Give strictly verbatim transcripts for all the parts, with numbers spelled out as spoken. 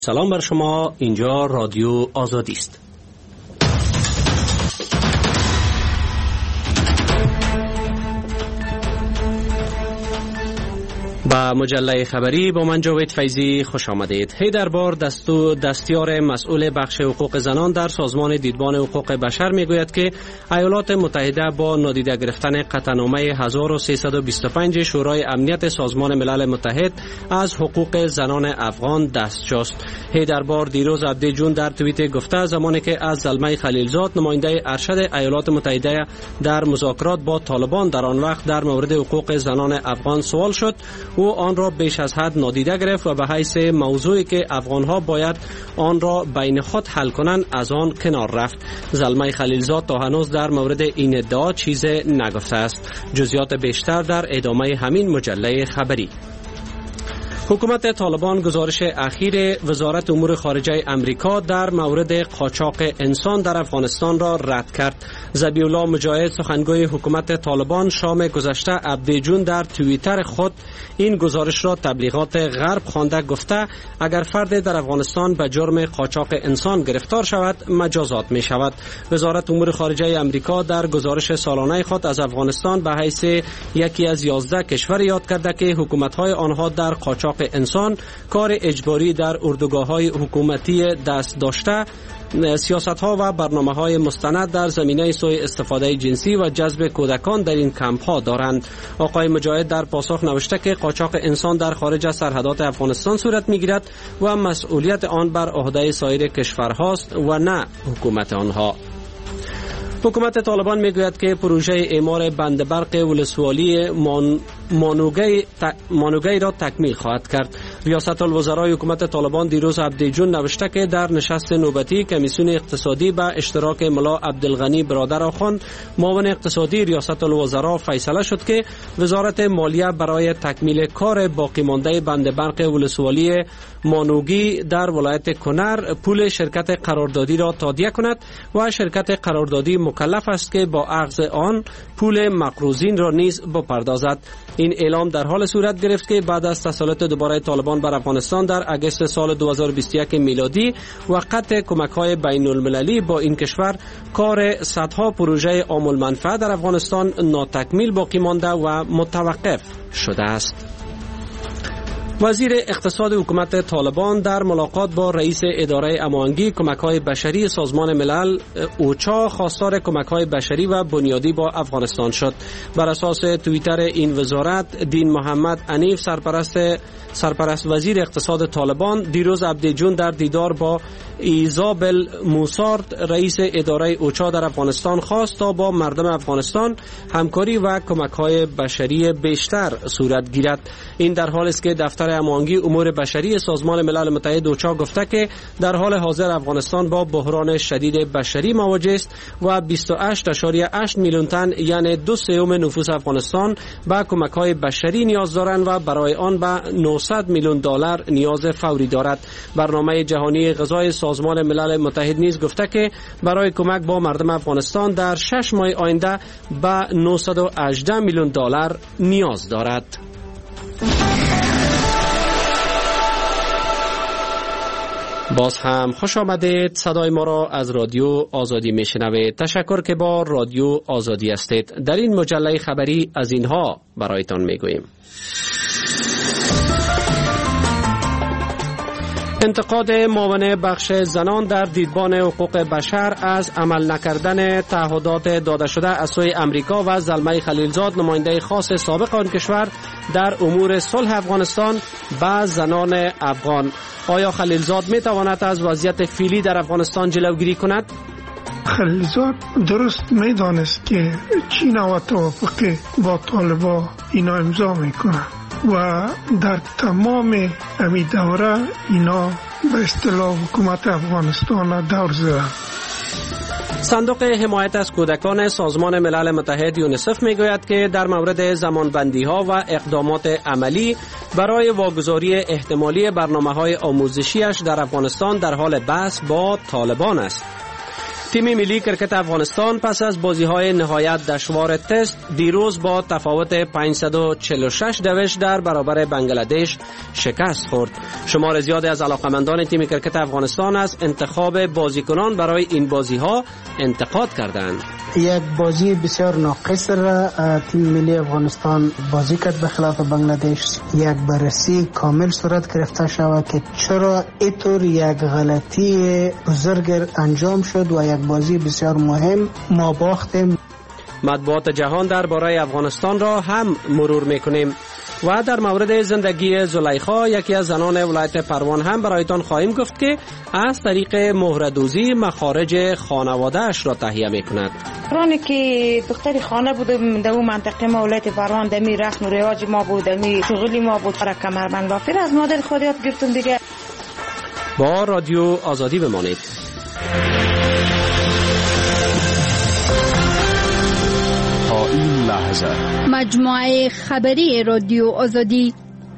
سلام بر شما، اینجا رادیو آزادی است. با مجله خبری با من جاوید فیضی خوش آمدید. هیدر بار دستو دستیار مسئول بخش حقوق زنان در سازمان دیدبان حقوق بشر میگوید که ایالات متحده با نادیده گرفتن قطعنامه هزار و سیصد و بیست و پنج شورای امنیت سازمان ملل متحد از حقوق زنان افغان دستجوست. هیدر بار دیروز عبدی جون در توییت گفته زمانی که از زلمه خلیلزاد نماینده ارشد ایالات متحده در مذاکرات با طالبان در آن وقت در مورد حقوق زنان افغان سوال شد، او آن را بیش از حد نادیده گرفت و به حیث موضوعی که افغانها باید آن را بین خود حل کنند از آن کنار رفت. زلمه خلیلزاد تا هنوز در مورد این ادعا چیزی نگفته است. جزئیات بیشتر در ادامه همین مجله خبری. حکومت طالبان گزارش اخیر وزارت امور خارجه امریکا در مورد قاچاق انسان در افغانستان را رد کرد. ذبیح الله مجاهد سخنگوی حکومت طالبان شام گذشته عبدی جون در توییتر خود این گزارش را تبلیغات غرب خوانده گفته اگر فرد در افغانستان به جرم قاچاق انسان گرفتار شود مجازات می شود. وزارت امور خارجه امریکا در گزارش سالانه خود از افغانستان به حیث یکی از یازده کشور یاد کرده که حکومت‌های آنها در قاچاق انسان کار اجباری در اردوگاه‌های حکومتی دست داشته، سیاست‌ها و برنامه‌های مستند در زمینه سوء استفاده جنسی و جذب کودکان در این کمپ‌ها دارند. آقای مجاهد در پاسخ نوشته که قاچاق انسان در خارج از سرحدات افغانستان صورت می‌گیرد و مسئولیت آن بر عهده سایر کشورهاست و نه حکومت آنها. حکومت طالبان میگوید که پروژه اعمار بند برق ولسوالی مان مانوگی, ت... مانوگی را تکمیل خواهد کرد. ریاست الوزرای حکومت طالبان دیروز عبدی جون نوشته که در نشست نوبتی کمیسیون اقتصادی به اشتراک ملا عبدالغنی برادر آخوان معاون اقتصادی ریاست الوزرا فیصله شد که وزارت مالیه برای تکمیل کار باقی مانده بند برق ولسوالی مانوگی در ولایت کنر پول شرکت قراردادی را تادیه کند و شرکت قراردادی مکلف است که با اخذ آن پول مقروضین را نیز بپردازد. این اعلام در حال صورت گرفت که بعد از تسلط دوباره طالبان بر افغانستان در اگست سال دو هزار و بیست و یک میلادی و قطع کمک‌های بین المللی با این کشور، کار صدها پروژه عام المنفعه در افغانستان ناتکمیل باقی مانده و متوقف شده است. وزیر اقتصاد حکومت طالبان در ملاقات با رئیس اداره امانگی کمک‌های بشری سازمان ملل اوچا خواستار کمک‌های بشری و بنیادی با افغانستان شد. بر اساس توییتر این وزارت، دین محمد عنیف سرپرست سرپرست وزیر اقتصاد طالبان دیروز عبدی جون در دیدار با ایزابل موسارد رئیس اداره اوچا در افغانستان خواست تا با مردم افغانستان همکاری و کمک‌های بشری بیشتر صورت گیرد. این در حالی است که دفتر امانگی امور بشری سازمان ملل متحد اوچا گفته که در حال حاضر افغانستان با بحران شدید بشری مواجه است و بیست و هشت ممیز هشت میلیون تن یعنی دو سوم نفوس افغانستان به کمک‌های بشری نیاز دارند و برای آن به نهصد میلیون دلار نیاز فوری دارد. برنامه جهانی غذای سازمان ملل متحد نیز گفته که برای کمک با مردم افغانستان در شش ماه آینده به نهصد و هجده میلیون دلار نیاز دارد. باز هم خوش آمدید. صدای ما را از رادیو آزادی میشنوید. تشکر که با رادیو آزادی هستید. در این مجله خبری از اینها برایتان میگوییم. انتقاد معاون بخش زنان در دیدبان حقوق بشر از عمل نکردن تعهدات داده شده از سوی امریکا و زلمه خلیلزاد نماینده خاص سابق آن کشور در امور صلح افغانستان به زنان افغان. آیا خلیلزاد می تواند از وضعیت فعلی در افغانستان جلوگیری کند؟ خلیلزاد درست می دانست که چین و توافق با طالبان اینا امضا می کنند و در تمام امی دوره اینا به اصطلاح حکومت افغانستان دور زدن. صندوق حمایت از کودکان سازمان ملل متحد یونیسف میگوید که در مورد زمانبندی ها و اقدامات عملی برای واگذاری احتمالی برنامه های آموزشیش در افغانستان در حال بحث با طالبان است. تیم ملی کرکت افغانستان پس از بازی‌های نهایت دشوار تست دیروز با تفاوت پانصد و چهل و شش دوش در برابر بنگلادش شکست خورد. شمار زیادی از علاقمندان تیم کرکت افغانستان از انتخاب بازیکنان برای این بازی‌ها انتقاد کردند. یک بازی بسیار ناقص را تیم ملی افغانستان بازی کرد به خلاف بنگلادش. یک بررسی کامل صورت گرفته شود که چرا اینطور یک غلطی بزرگ انجام شد و یک بازی بسیار مهم ما باختیم. مطبوعات جهان درباره افغانستان را هم مرور میکنیم و در مورد زندگی زلیخا یکی از زنان ولایت پروان هم برایتان خواهیم گفت که از طریق مهره‌دوزی مخارج خانواده‌اش را تهیه میکند. رانی که دختری خانه بود در اون منطقه ما ولایت پروان دمی رسم و رواج ما بود دمی شغلی ما بود برای کمربند بافی از مادر خود یاد گرفتم دیگه. با رادیو آزادی بمانید. این لحظه مجموعه خبری رادیو آزادی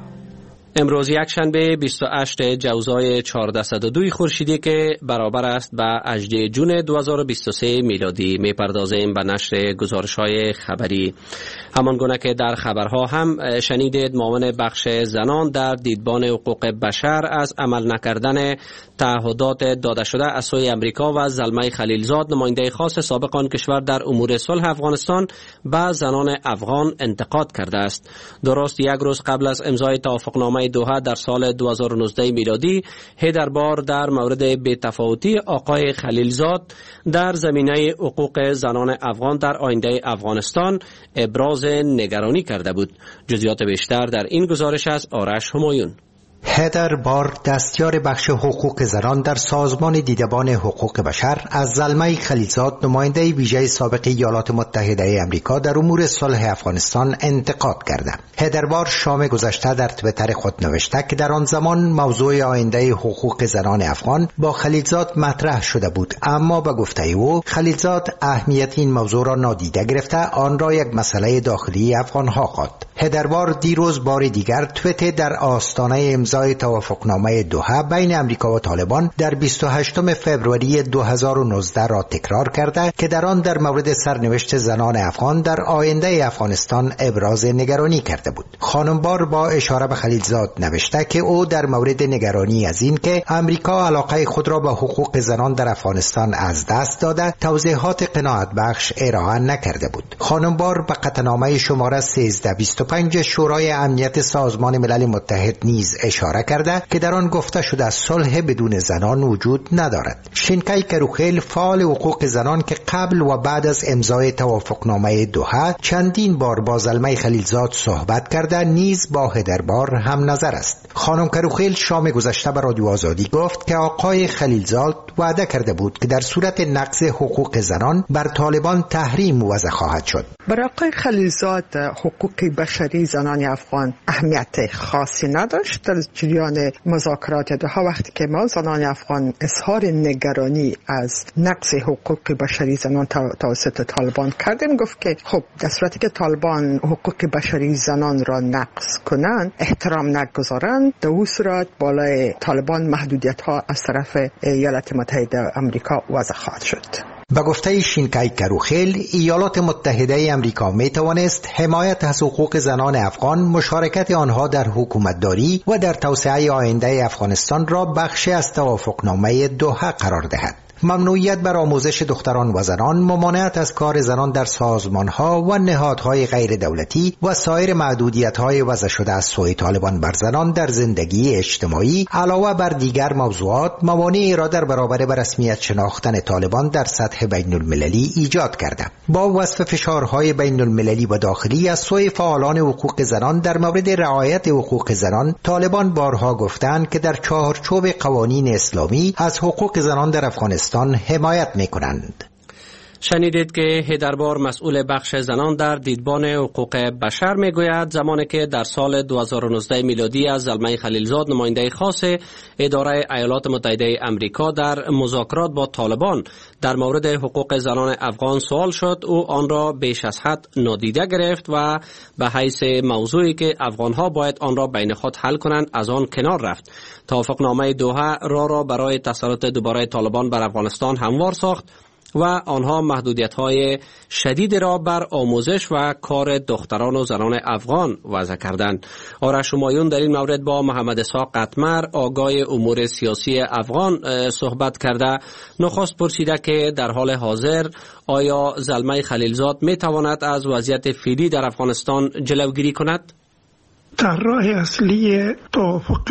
امروز یک شنبه بیست و هشتم جوزای چهارصد و دو خورشیدی که برابر است با هجدهم جون دو هزار و بیست و سه میلادی میپردازیم به نشر گزارش‌های خبری. همان گونه که در خبرها هم شنیدید معاون بخش زنان در دیدبان حقوق بشر از عمل نکردن تعهدات داده شده از سوی امریکا و زلمه خلیلزاد نماینده خاص سابق آن کشور در امور صلح افغانستان به زنان افغان انتقاد کرده است. درست یک روز قبل از امضای توافقنامه دوحه در سال دو هزار و نوزده میلادی هیدربار در مورد بی‌تفاوتی آقای خلیلزاد در زمینه حقوق زنان افغان در آینده افغانستان ابراز نگرانی کرده بود. جزئیات بیشتر در این گزارش از آرش همایون. هیدربار دستیار بخش حقوق زنان در سازمان دیدبان حقوق بشر از زلمه خلیلزاد نماینده ویژه سابق ایالات متحده آمریکا در امور صلح افغانستان انتقاد کرده. هیدربار شام گذشته در توییتر خود نوشته که در آن زمان موضوع آینده حقوق زنان افغان با خلیلزاد مطرح شده بود، اما به گفته او خلیلزاد اهمیت این موضوع را نادیده گرفته آن را یک مسئله داخلی افغانها خواند. هیدربار دیروز بار دیگر توییت در آستانه امضای توافقنامه دوحه بین امریکا و طالبان در بیست و هشتم فوریه دو هزار و نوزده را تکرار کرده که در آن در مورد سرنوشت زنان افغان در آینده افغانستان ابراز نگرانی کرده بود. خانمبار با اشاره به خلیلزاد نوشته که او در مورد نگرانی از این که امریکا علاقه خود را به حقوق زنان در افغانستان از دست داده توضیحات قناعت بخش ارائه نکرده بود. خانمبار به قطعنامه شماره سیزده بیست و پنج شورای امنیت سازمان ملل متحد نیز اشاره کرده که در آن گفته شده صلح بدون زنان وجود ندارد. شینکای کروخیل فعال حقوق زنان که قبل و بعد از امضای توافقنامه دوحه چندین بار با زلمه خلیلزاد صحبت کرده نیز با هیدربار هم نظر است. خانم کروخیل شام گذشته به رادیو آزادی گفت که آقای خلیلزاد وعده کرده بود که در صورت نقض حقوق زنان بر طالبان تحریم وضع خواهد شد. برای آقای خلیلزاد حقوق بشری زنان افغان اهمیت خاصی نداشت. در جریان مذاکرات دوحه وقتی که ما زنان افغان اظهار نگرانی از نقض حقوق بشری زنان توسط طالبان کردیم، گفت که خب در صورتی که طالبان حقوق بشری زنان را نقض کنند، احترام نگذارند، در اون صورت بالای طالبان محدودیت ها از طرف ایالات متحده آمریکا وضع خواهد شد. به گفته شینکای کروخیل ایالات متحده آمریکا می توانست حمایت از حقوق زنان افغان، مشارکت آنها در حکومتداری و در توسعه آینده افغانستان را بخشی از توافقنامه دوحه قرار دهد. ممنوعیت بر آموزش دختران و زنان، ممانعت از کار زنان در سازمانها و نهادهای غیر دولتی و سایر محدودیت‌های وضع شده از سوی طالبان بر زنان در زندگی اجتماعی علاوه بر دیگر موضوعات موانعی را در برابر به رسمیت شناختن طالبان در سطح بین المللی ایجاد کرده. با وصف فشارهای بین المللی و داخلی از سوی فعالان حقوق زنان در مورد رعایت حقوق زنان، طالبان بارها گفتند که در چارچوب قوانین اسلامی از حقوق زنان در افغانستان حمایت می‌کنند. شنیدید که هیدربار مسئول بخش زنان در دیدبان حقوق بشر میگوید زمانی که در سال دو هزار و نوزده میلادی از زلمه خلیلزاد نماینده خاص اداره ایالات متحده آمریکا در مذاکرات با طالبان در مورد حقوق زنان افغان سوال شد، او آن را بیش از حد نادیده گرفت و به حیث موضوعی که افغانها باید آن را بین خود حل کنند از آن کنار رفت. توافقنامه دوحه را را برای تسلط دوباره طالبان بر افغانستان هموار ساخت. و آنها محدودیت‌های شدید را بر آموزش و کار دختران و زنان افغان وضع کردند. آرش همایون در این مورد با محمد اسحاق قطمر آگاه امور سیاسی افغان صحبت کرده. نخست پرسیده که در حال حاضر آیا زلمه خلیلزاد می تواند از وضعیت فعلی در افغانستان جلوگیری کند؟ در راه اصلی توافق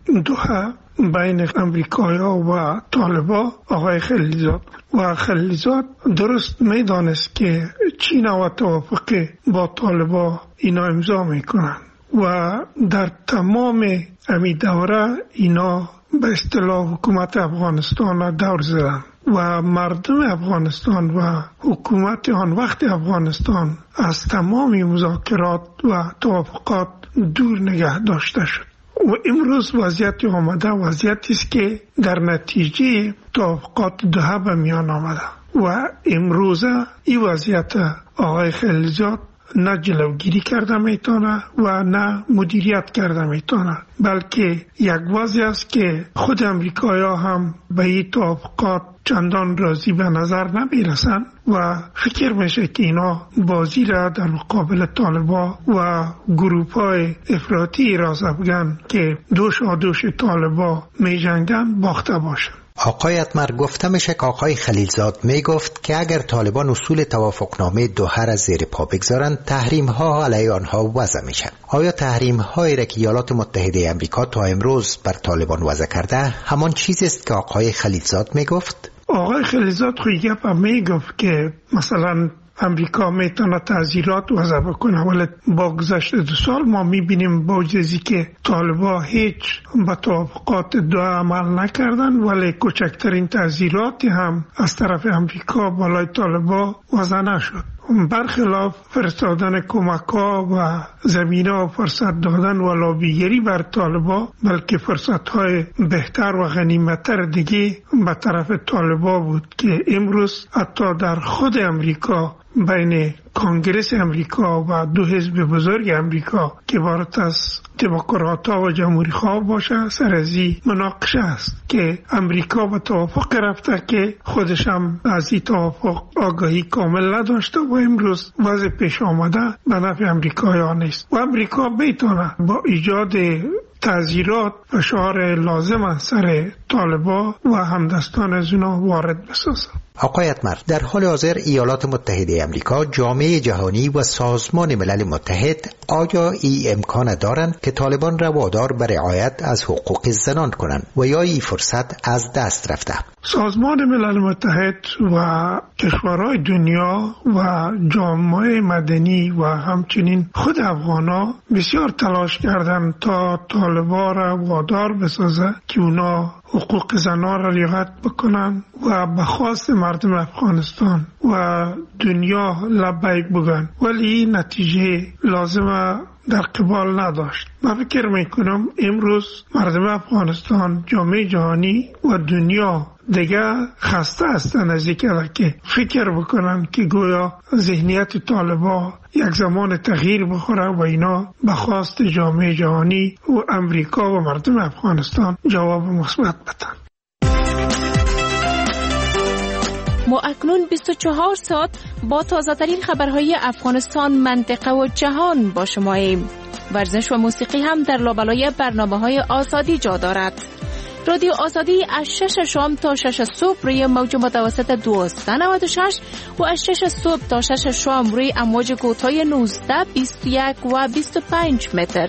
دوحه بین امریکایا و طالبا آقای خلیلزاد و خلیلزاد درست میدانست که چین و توافق با طالبا اینا امضا میکنن و در تمام امی دوره اینا به اصطلاح حکومت افغانستان را دور زدن و مردم افغانستان و حکومت آن وقت افغانستان از تمام مذاکرات و توافقات دور نگه داشته شد و امروز وضعیت آمده وضعیتی است که در نتیجه توافقات دوحه به میان آمده و امروز این وضعیت آقای خلیلزاد نه جلوگیری کرده میتونه و نه مدیریت کرده میتونه، بلکه یک وضعی است که خود امریکایا هم به این توافقات چندان راضی به نظر نمیرسن و فکر میشه که اینا بازی را در مقابل طالبا و گروپ‌های افراطی راز افغان که دوش و دوش طالبا می جنگن باخته باشن. آقای اتمر، گفته میشه که آقای خلیلزاد میگفت که اگر طالبان اصول توافقنامه دوحه را زیر پا بگذارند تحریم ها علیه آنها وضع میشه. آیا تحریم هایی را که ایالات متحده آمریکا تا امروز بر طالبان وضع کرده همان چیزی است که آقای خلیلزاد میگفت؟ آقای خلیلزاد خوی گپ میگفت که مثلا امریکا میتونه تعزیرات وضع بکنه، ولی با گذشت دو سال ما میبینیم با وجودی که طالبا هیچ به توافقات دوحه عمل نکردن ولی کوچکترین تعزیراتی هم از طرف امریکا بالای طالبا وضع نشد. برخلاف فرستادن کمک‌ها و زمینه و فرصت دادن و لابیگری بر طالبا، بلکه فرصت‌های بهتر و غنیمت‌تر دیگه به طرف طالبا بود که امروز حتی در خود امریکا بین کنگرس امریکا و دو حزب بزرگ امریکا که عبارت از دموکرات‌ها و جمهوری‌خواه باشه سر ازی مناقشه است که امریکا به توافق رفته که خودش هم از این توافق آگاهی کامل نداشته و امروز وضع پیش آمده به نفع امریکایان نیست و امریکا میتونه با ایجاد تعزیرات فشار لازم سر طالبا و همدستان از اونا وارد بسازه. آقای اتمر، در حال حاضر ایالات متحده آمریکا، جامعه جهانی و سازمان ملل متحد آیا ای امکان دارند که طالبان را وادار به رعایت از حقوق زنان کنند و یا این فرصت از دست رفته؟ سازمان ملل متحد و کشورهای دنیا و جامعه مدنی و همچنین خود افغانا بسیار تلاش کردند تا طالبا را وادار بسازه که اونا حقوق زنان را رعایت بکنن و به خواست مردم افغانستان و دنیا لبیک بگن، ولی نتیجه لازمه در قبال نداشت. من فکر میکنم امروز مردم افغانستان، جامعه جهانی و دنیا دیگه خسته هستن از اینکه که فکر بکنن که گویا ذهنیت طالبا یک زمان تغییر بخوره و اینا به خواست جامعه جهانی و امریکا و مردم افغانستان جواب مثبت بدن. ما اکنون بیست و چهار ساعت با تازه ترین خبرهای افغانستان، منطقه و جهان با شماییم. ورزش و موسیقی هم در لابلای برنامه‌های آزادی جا دارد. رادیو آزادی از شش شام تا شش صبح روی موج متوسط دویست و نود و شش و از شش صبح تا شش شام روی امواج کوتاه نوزده، بیست و یک و بیست و پنج متر.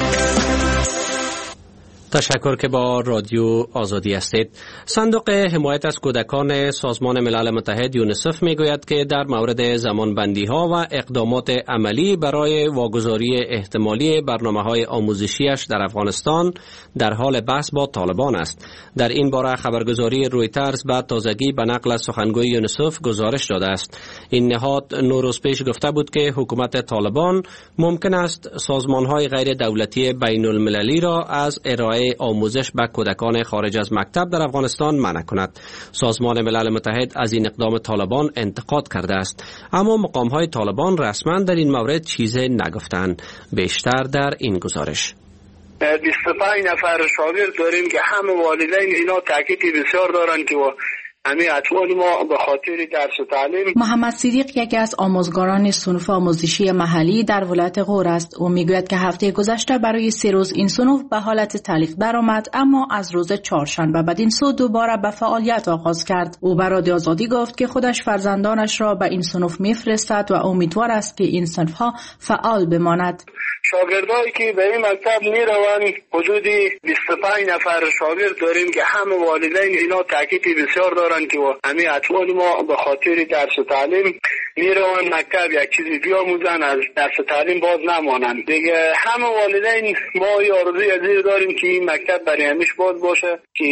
تشکر که با رادیو آزادی هستید. صندوق حمایت از کودکان سازمان ملل متحد یونیسف میگوید که در مورد زمانبندی ها و اقدامات عملی برای واگذاری احتمالی برنامه‌های آموزشیش در افغانستان در حال بحث با طالبان است. در این باره خبرگزاری رویترز به تازگی به نقل از سخنگوی یونیسف گزارش داده است. این نهاد نو روز پیش گفته بود که حکومت طالبان ممکن است سازمان‌های غیر دولتی بین المللی را از ارائه آموزش به کودکان خارج از مکتب در افغانستان منع کند. سازمان ملل متحد از این اقدام طالبان انتقاد کرده است، اما مقام‌های طالبان رسما در این مورد چیزی نگفتند. بیشتر در این گزارش. بیست و پنج نفر شاگرد داریم که همه والدین اینا تاکید بسیار دارن که همه اطفال ما به خاطر درس و تعلیم. محمد صدیق یکی از آموزگاران صنف آموزشی محلی در ولایت غور است. او میگوید که هفته گذشته برای سه روز این صنف به حالت تعلیق درآمد، اما از روز چهارشنبه بعد این سو دوباره به فعالیت آغاز کرد. او به رادیو آزادی گفت که خودش فرزندانش را به این صنف میفرستد و امیدوار است که این صنف ها فعال بماند. شاگردایی که به این مکتب میروند حدود بیست و پنج نفر شاگرد داریم که همه والدین اینا تاکید بسیار دارن که همه اطفال ما به خاطر درس و تعلیم میروند مکتب یک چیزی بیاموزن، از درس و تعلیم باز نمانند. دیگه همه والدین ما آرزوی عزیز داریم که این مکتب برای همیشه باز باشه، که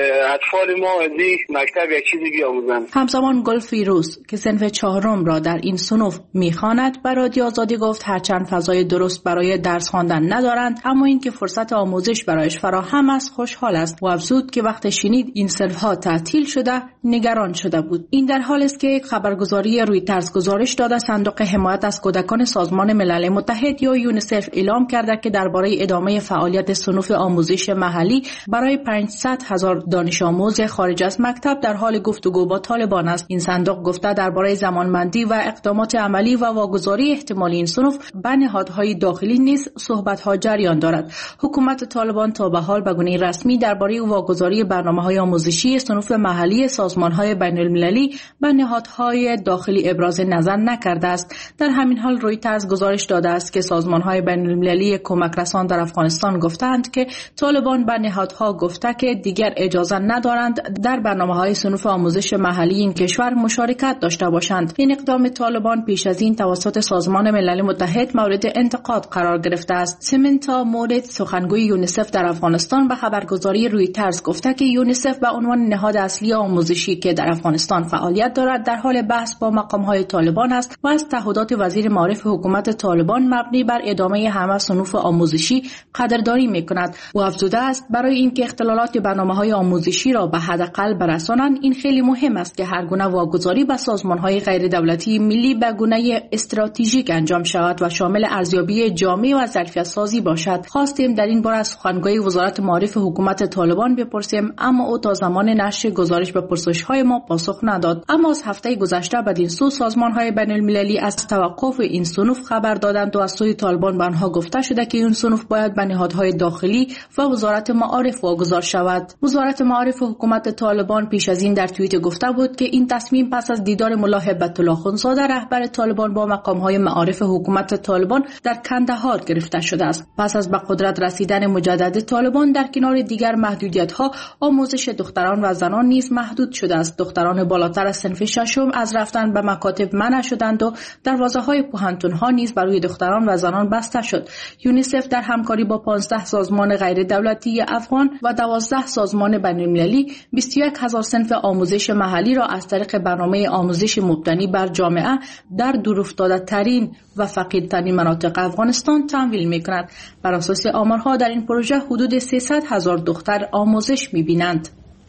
اطفال ما از این مکتب یک چیزی بیاموزن. همزمان گل فیروز که صنف چهارم را در این صنف میخواند به رادیو آزادی گفت هرچند فضای درست برای درس خواندن ندارند، اما اینکه فرصت آموزش برایش فراهم است خوشحال است و افزود که وقت شنید این صنف ها تعطیل شده نگران شده بود. این در حالی است که خبرگزاری رویترز گزارش داده صندوق حمایت از کودکان سازمان ملل متحد یا یونیسف اعلام کرده که درباره ادامه فعالیت صنوف آموزش محلی برای پانصد هزار دانش آموز خارج از مکتب در حال گفتگو با طالبان است. این صندوق گفته درباره زمانبندی و اقدامات عملی و واگذاری احتمالی این صنوف به نهادهای داخلی نیز صحبت‌ها جریان دارد. حکومت طالبان تا به حال به گونه رسمی درباره واگذاری برنامه‌های آموزشی صنوف محلی سازمان‌های بین‌المللی به نهادهای داخلی ابراز نظر نکرده است. در همین حال رویترز گزارش داده است که سازمان‌های بین‌المللی کمک رسان در افغانستان گفتند که طالبان به نهادها گفته که دیگر اجازه ندارند در برنامه‌های صنوف آموزش محلی این کشور مشارکت داشته باشند. این اقدام طالبان پیش از این توسط سازمان ملل متحد مورد انتقاد قرار گرفته است. سمنتا مورد سخنگوی یونیسف در افغانستان به خبرگزاری رویترز گفته که یونیسف به عنوان نهاد اصلی آموزشی که در افغانستان فعالیت دارد در حال بحث با مقام‌های طالبان است و از تعهدات وزیر معارف حکومت طالبان مبنی بر ادامه همه صنوف آموزشی قدردانی می‌کند. و افزوده است برای اینکه اختلالات برنامه‌های آموزشی را به حداقل برسانند این خیلی مهم است که هر گونه واگذاری به سازمان‌های غیر دولتی ملی به گونه استراتژیک انجام شود و شامل ارزیابی جامع و ظرفیت سازی باشد. خواستیم در این باره از سخنگوی وزارت معارف حکومت طالبان بپرسیم، اما او تا زمان نشر گزارش به پرسش‌های ما پاسخ نداد. اما از هفته گذشته بدین سو سازمان‌های بین‌المللی از توقف این صنوف خبر دادند و از سوی طالبان به آنها گفته شده که این صنوف باید به نهادهای داخلی و وزارت معارف واگذار شود. وزارت معارف حکومت طالبان پیش از این در توییت گفته بود که این تصمیم پس از دیدار ملا هبت الله خونزاده رهبر طالبان با مقام‌های معارف حکومت طالبان در کندهار گرفته شده است. پس از به قدرت رسیدن مجدد طالبان در کنار دیگر محدودیت‌ها آموزش دختران و زنان نیز محدود شده است. دختران بالاتر از صنف ششم از رفتن به مکاتب منع شدند و دروازه‌های پوهنتون‌ها نیز برای دختران و زنان بسته شد. یونیسف در همکاری با پانزده سازمان غیر دولتی افغان و دوازده سازمان بین‌المللی بیست و یک هزار صنف آموزش محلی را از طریق برنامه آموزش مبتنی بر جامعه در دورافتاده‌ترین و فقیرترین مناطق افغانستان تمویل می‌کند. بر اساس آمارها در این پروژه حدود سیصد هزار دختر آموزش می‌بینند.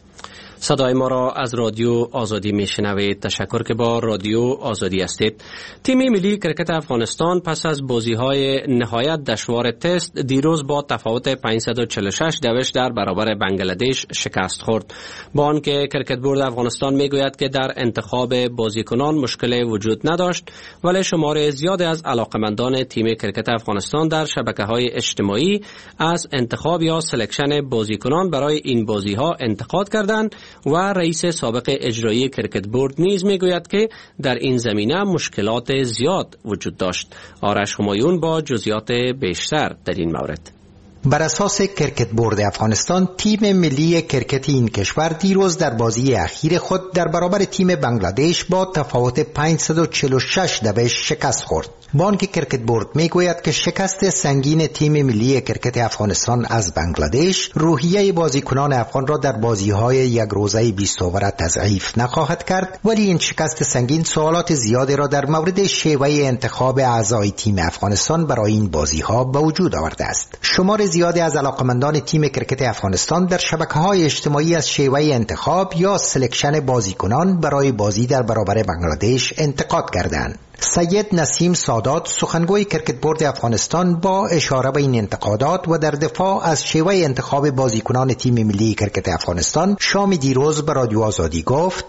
صدای ما را از رادیو آزادی میشنوید. تشکر که با رادیو آزادی هستید. تیم ملی کرکت افغانستان پس از بازی‌های نهایت دشوار تست دیروز با تفاوت پانصد و چهل و شش دوش در برابر بنگلادش شکست خورد. با آنکه کرکت بورد افغانستان میگوید که در انتخاب بازیکنان مشکلی وجود نداشت، ولی شمار زیادی از علاقمندان تیم کرکت افغانستان در شبکه‌های اجتماعی از انتخاب یا سلکشن بازیکنان برای این بازی‌ها انتقاد کردند و رئیس سابق اجرایی کرکت بورد نیز میگوید که در این زمینه مشکلات زیاد وجود داشت. آرش همایون با جزئیات بیشتر در این مورد. بر اساس کرکت بورد افغانستان، تیم ملی کرکت این کشور دیروز در بازی اخیر خود در برابر تیم بنگلادش با تفاوت پانصد و چهل و شش دوش شکست خورد. با آنکه کرکت بورد میگوید که شکست سنگین تیم ملی کرکت افغانستان از بنگلادش روحیه بازیکنان افغان را در بازی‌های یک روزه بیست اوور تضعیف نخواهد کرد، ولی این شکست سنگین سوالات زیادی را در مورد شیوه انتخاب اعضای تیم افغانستان برای این بازی‌ها به وجود آورده است. شمار زیادی از علاقمندان تیم کرکت افغانستان در شبکه‌های اجتماعی از شیوه انتخاب یا سلکشن بازیکنان برای بازی در برابر بنگلادش انتقاد کردند. سید نسیم سادات سخنگوی کرکت بورد افغانستان با اشاره به این انتقادات و در دفاع از شیوه انتخاب بازیکنان تیم ملی کرکت افغانستان شام دیروز به رادیو آزادی گفت: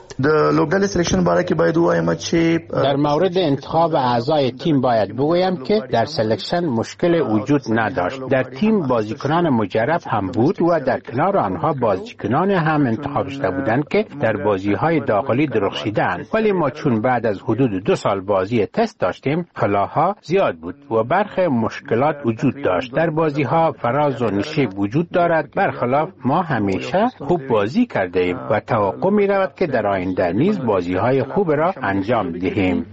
در مورد انتخاب اعضای تیم باید بگویم که در سلکشن مشکل وجود نداشت. در تیم بازیکنان مجرب هم بود و در کنار آنها بازیکنان هم انتخاب شده بودند که در بازی‌های داخلی درخشیدند، ولی ما چون بعد از حدود دو سال بازی تست داشتیم خلاها زیاد بود و برخی مشکلات وجود داشت. در بازی‌ها فراز و نشیب وجود دارد، برخلاف ما همیشه خوب بازی کرده ایم و توقع می‌رود که در آینده نیز بازی‌های خوب را انجام دهیم.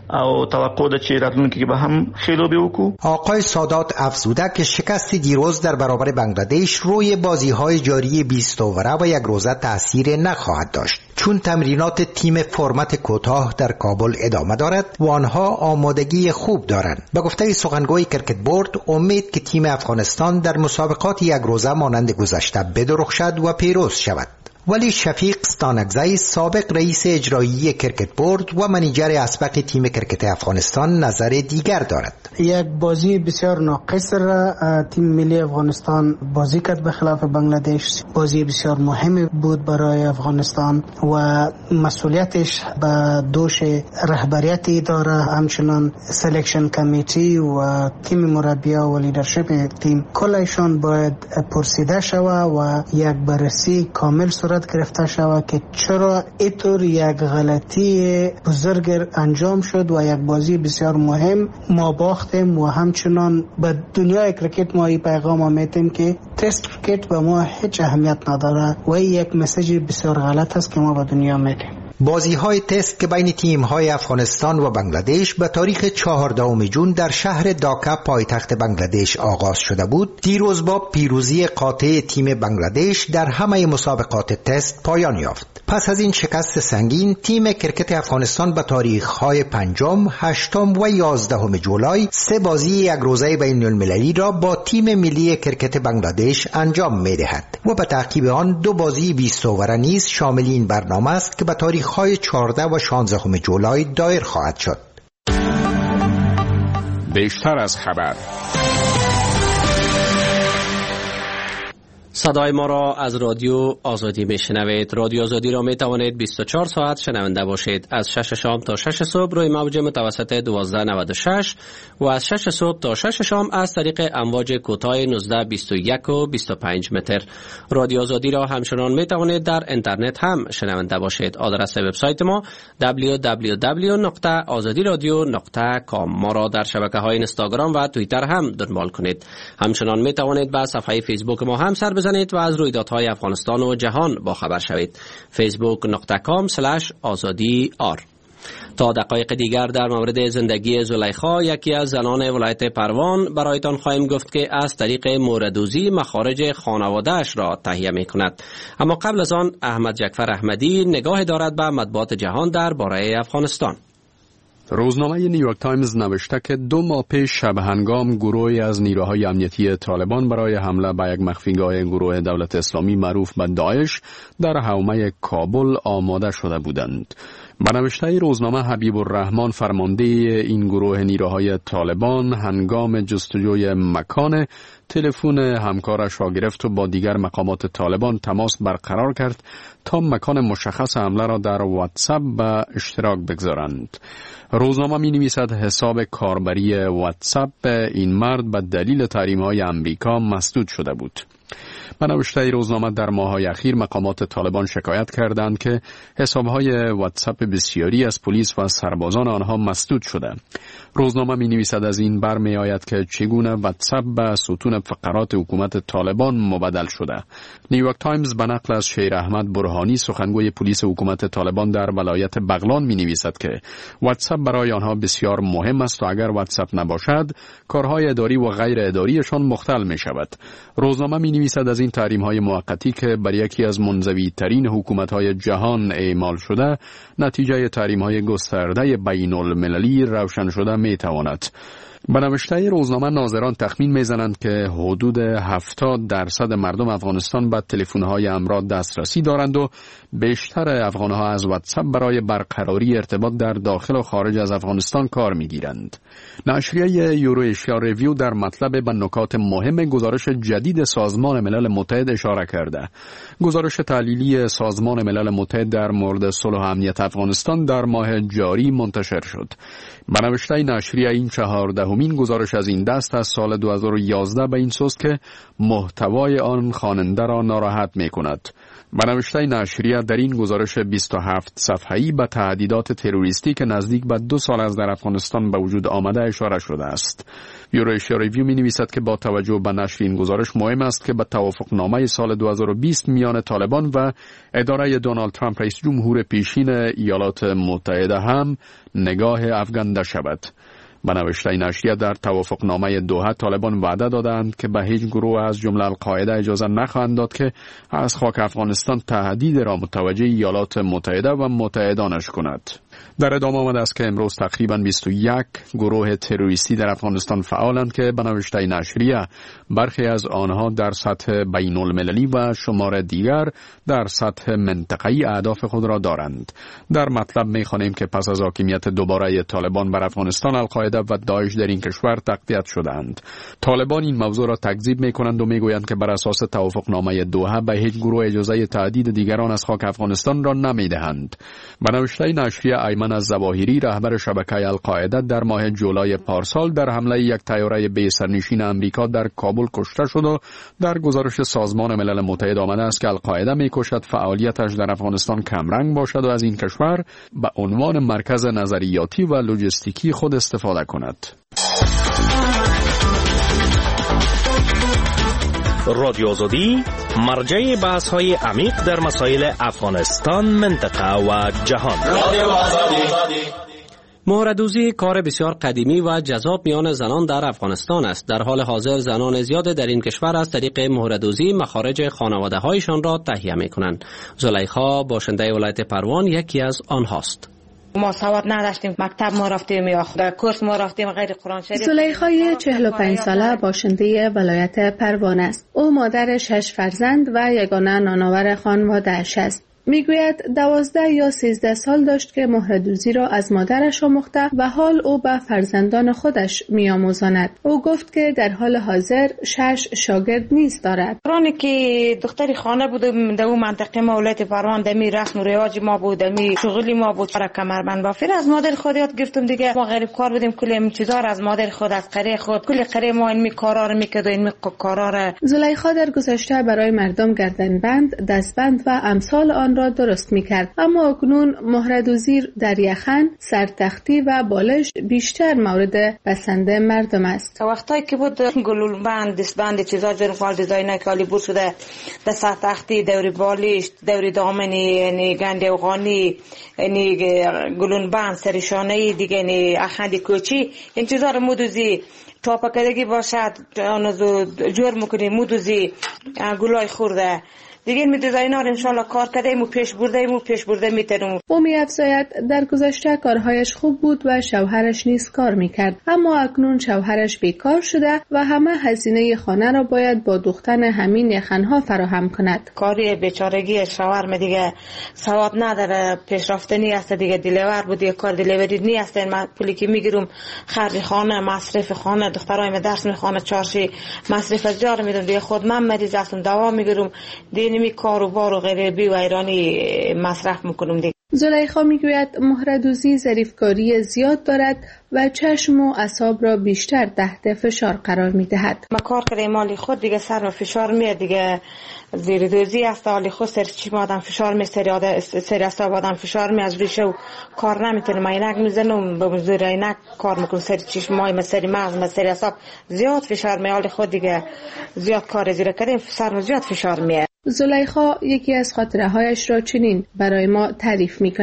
آقای سادات افزوده که شکست دیروز در برابر بنگلادش روی بازی‌های جاری بیست اووره و یک روزه تأثیر نخواهد داشت، چون تمرینات تیم فرمت کوتاه در کابل ادامه دارد و آنها آمادگی خوب دارند. به گفته سخنگوی کرکت بورد، امید که تیم افغانستان در مسابقات یک روزه مانند گذشته بدرخشد و پیروز شود. ولی شفیق ستانکزی سابق رئیس اجرایی کرکت بورد و منیجر اسبق تیم کرکت افغانستان نظر دیگر دارد. یک بازی بسیار ناقص را تیم ملی افغانستان بازی کرد به خلاف بنگلادش. بازی بسیار مهمی بود برای افغانستان و مسئولیتش به دوش رهبریت اداره، همچنان سلکشن کمیتی و تیم مربیان و لیدرشپ تیم کلشان باید پرسیده شود و یک بررسی کامل صورت گرفته شود که چرا اینطور یک غلطی بزرگ انجام شد و یک بازی بسیار مهم ما باختیم و همچنان به دنیای کرکت ما این پیغام میتیم که تست کرکت به ما هیچ اهمیت نداره و این یک مسیج بسیار غلط است که ما به دنیا میدیم. بازی های تست که بین تیم های افغانستان و بنگلادش به تاریخ چهاردهم ژوئن در شهر داکا پایتخت بنگلادش آغاز شده بود، دیروز با پیروزی قاطع تیم بنگلادش در همه مسابقات تست پایان یافت. پس از این شکست سنگین، تیم کرکت افغانستان به تاریخ های پنجم، هشتم و یازدهم جولای سه بازی یک روزه بین المللی را با تیم ملی کرکت بنگلادش انجام می دهد و به تعقیب آن دو بازی بیست اووره نیز شامل این برنامه است که به تاریخ های چهارده و شانزدهم جولای دایر خواهد شد. بیشتر از خبر. صدای ما را از رادیو آزادی میشنوید. رادیو آزادی را می توانید بیست و چهار ساعت شنونده باشید. از شش شام تا شش صبح روی موج متوسط دوازده نود و شش و از شش صبح تا شش شام از طریق امواج کوتاه نوزده بیست و یک و بیست و پنج متر. رادیو آزادی را همچنان می توانید در اینترنت هم شنونده باشید. آدرس وبسایت ما دبلیو دبلیو دبلیو نقطه آزادی رادیو نقطه کام. ما را در شبکه‌های اینستاگرام و توییتر هم دنبال کنید. همچنان می توانید به صفحه فیسبوک ما هم سر بزنید و از رویدادهای افغانستان و جهان با خبر شوید. فیسبوک نقطه کام سلش آزادی آر. تا دقایق دیگر در مورد زندگی زلیخا، یکی از زنان ولایت پروان، برایتان خواهیم گفت که از طریق موردوزی مخارج خانواده‌اش را تهیه می کند. اما قبل از آن احمد جعفر احمدی نگاه دارد به مطبوعات جهان در باره افغانستان. روزنامه نیویورک تایمز نوشته که دو ماه پیش شب هنگام گروهی از نیروهای امنیتی طالبان برای حمله به یک مخفیگاه گروه دولت اسلامی معروف به داعش در حومه کابل آماده شده بودند. به نوشته روزنامه حبیب الرحمن فرمانده این گروه نیروهای طالبان هنگام جستجوی مکان تلفن همکارش را گرفت و با دیگر مقامات طالبان تماس برقرار کرد تا مکان مشخص حمله را در واتساپ به اشتراک بگذارند. روزنامه می نویسد حساب کاربری واتساپ این مرد به دلیل تحریم‌های امریکا مسدود شده بود. به نوشته روزنامه در ماه‌های اخیر مقامات طالبان شکایت کردند که حساب‌های واتساپ بسیاری از پلیس و سربازان آنها مسدود شده. روزنامه می نویسد از این بر می آید که چگونه واتساپ به ستون فقرات حکومت طالبان مبدل شده. نیویورک تایمز به نقل از شیر احمد برهانی سخنگوی پلیس حکومت طالبان در ولایت بغلان می نویسد که واتساپ برای آنها بسیار مهم است و اگر واتساپ نباشد کارهای اداری و غیر اداریشان مختل می شود. روزنامه می نویسد از این تحریم‌های موقتی که بر یکی از منزوی‌ترین حکومت‌های جهان اعمال شده نتیجه تحریم‌های گسترده بین‌المللی روشن شده می تواند. به نوشته روزنامه ناظران تخمین میزنند که حدود هفتاد درصد مردم افغانستان به تلفن‌های همراه دسترسی دارند و بیشتر افغان‌ها از واتساپ برای برقراری ارتباط در داخل و خارج از افغانستان کار می‌گیرند. نشریه یورویشیا ریویو در مطلب به نکات مهم گزارش جدید سازمان ملل متحد اشاره کرده. گزارش تحلیلی سازمان ملل متحد در مورد صلح و امنیت افغانستان در ماه جاری منتشر شد. به نوشته نشریه این چهاردهمین گزارش از این دست از سال دو هزار و یازده به این سوست که محتوای آن خواننده را ناراحت می کند. به نوشته نشریه در این گزارش بیست و هفت صفحه‌ای به تهدیدات تروریستی که نزدیک به دو سال از در افغانستان به وجود آمده اشاره شده است. یورویشیا ریویو می نویسد که با توجه به نشر این گزارش مهم است که به توافقنامه سال دو هزار و بیست میان طالبان و اداره دونالد ترامپ رئیس جمهور پیشین ایالات متحده هم نگاه افکنده شود. به نوشته نشریه در توافقنامه دوحه طالبان وعده دادند که به هیچ گروه از جمله القاعده اجازه نخواهند داد که از خاک افغانستان تهدید را متوجه ایالات متحده و متحدانش کند. در ادامه آمده است که امروز تقریباً بیست و یک گروه تروریستی در افغانستان فعالند که به نوشته نشریه برخی از آنها در سطح بین المللی و شمار دیگر در سطح منطقه‌ای اهداف خود را دارند. در مطلب می‌خوانیم که پس از حاکمیت دوباره طالبان بر افغانستان، القاعده و داعش در این کشور تقویت شدند. طالبان این موضوع را تکذیب می‌کنند و می‌گویند که بر اساس توافقنامه دوحه به هیچ گروه اجازه تهدید دیگران از خاک افغانستان را نمی‌دهند. به نوشته نشریه ایمن الظواهری، رهبر شبکه القاعده، در ماه جولای پارسال در حمله یک طیاره بی سرنشین امریکا در کابل کشته شد و در گزارش سازمان ملل متحد آمده است که القاعده می‌کوشد فعالیتش در افغانستان کمرنگ باشد و از این کشور به عنوان مرکز نظریاتی و لوجستیکی خود استفاده کند. رادیو آزادی مرجع بحث های عمیق در مسائل افغانستان، منطقه و جهان. رادیو آزادی. مهردوزی کار بسیار قدیمی و جذاب میان زنان در افغانستان است. در حال حاضر زنان زیاد در این کشور از طریق مهردوزی مخارج خانواده هایشان را تهیه می کنند. زلیخا باشنده ولایت پروان یکی از آنهاست. ما سواد نداشتیم، مکتب ما رفتیم یا در کورس ما رفتیم غیر قرآن شریف. زلیخای چهل و پنج ساله باشنده ولایت پروان است. او مادر شش فرزند و یگانه نانآور خانواده‌اش است. میگوید دوازده یا سیزده سال داشت که مهردوزی را از مادرش آموخته و حال او به فرزندان خودش میآموزاند. او گفت که در حال حاضر شش شاگرد نیز دارد. قرآنی که دختری خانه بود در اون منطقه ما ولایت پروان، دمی رسم و رواج ما بود، دمی شغلی ما بود، برای کمربند بافی از مادر خود یاد گرفتم دیگه. ما غریب کار بودیم، کلی این چیزا از مادر خود، از قره خود، کلی قره ما این می کارا رو میکرد و این می کارا رو. زلیخا در گذشته برای مردم گردنبند، دستبند و امثال آن را درست میکرد، اما اکنون مهردوزی در یخن، سرتختی و بالش بیشتر مورد پسند مردم است. وقتایی که بود گلولبند، دستبند، چیزا جور فال دیزاینای کالی بود شده، در سرتختی، دوری بالش، دوری دامنی، یعنی گنده افغانی، یعنی گلولبند، سرشانه دیگه، یعنی اخندی کوچی، این چیزا رو مدوزی تاپا کدگی باشد، آنو جور میکنی مدوزی گلای خورده دیگه می دیزاینر ان شاء الله کار کردیم و پیش بردیم و پیش برده میتونیم. او می‌افزاید در گذشته کارهایش خوب بود و شوهرش نیز کار میکرد، اما اکنون شوهرش بیکار شده و همه هزینه خانه را باید با دوختن همین یخنها فراهم کند. کاری بیچارگی شوهر دیگه سواد نداره، پیشرفتنی است دیگه، دیلیور بود دیگه، کار دیلیوری نیست. من پولی که میگیرم خرج خانه، مصرف خانه، دخترای درس میخوانه، چارشی مصرف از جار میدم دیگه، خود من مریض هستم دوا میگیرم دیگه، نمی کار و بار و غیره بی و ایرانی مصرف میکنم دیگه. زلیخا میگوید مهردوزی ظریفکاری زیاد دارد و چشم و اعصاب را بیشتر تحت فشار قرار میدهد. ما کار کردیم مالی خود دیگه سر و فشار میاد دیگه، زیر دوزی است حالی خود سر چشم آدم فشار می، سر آدم سر اعصاب آدم فشار می، از ریشه و کار نمیتونم، عینک میزنم به زیر عینک کار میکنم، سر چشم مای سر مغز سر اعصاب زیاد فشار می، حالی خود دیگه زیاد کار زیر کردیم سر زیاد فشار میاد. زلیخا یکی از خاطره هایش را چنین برای ما تعریف می کند.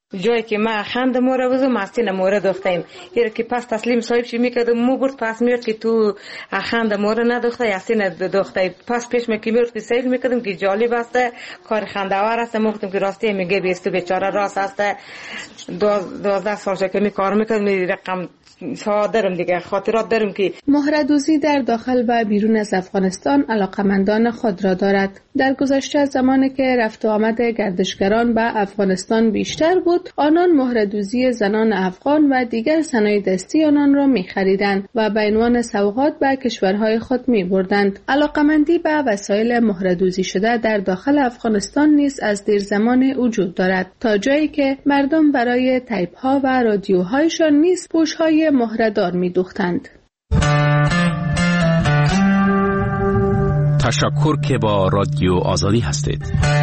جایی که ما خند موره بزو مستین موره دختیم هر که پس تسلیم صاحب شی میکردم مو برد پس میاد که تو خند موره ندخته یستین دخته پس پیش میکی میاد که سیل میکردم که جالب است کار خندوار است موقتم که راستی میگه بیستو بیچاره راست است دوازده سال که می کار میکردم رقم ها دارم دیگه خاطرات دارم که مهردوزی در داخل و بیرون از افغانستان علاقمندان خود را دارد. در گذشته زمانی که رفت و آمد گردشگران به افغانستان بیشتر بود، آنان مهردوزی زنان افغان و دیگر صنایع دستی آنان را می خریدند و به عنوان سوغات به کشورهای خود می بردند. علاقمندی به وسایل مهردوزی شده در داخل افغانستان نیز از دیر زمان وجود دارد، تا جایی که مردم برای تیپ ها و رادیوهایشان نیز پوشهای مهردار می دوختند. تشکر که با رادیو آزادی هستید.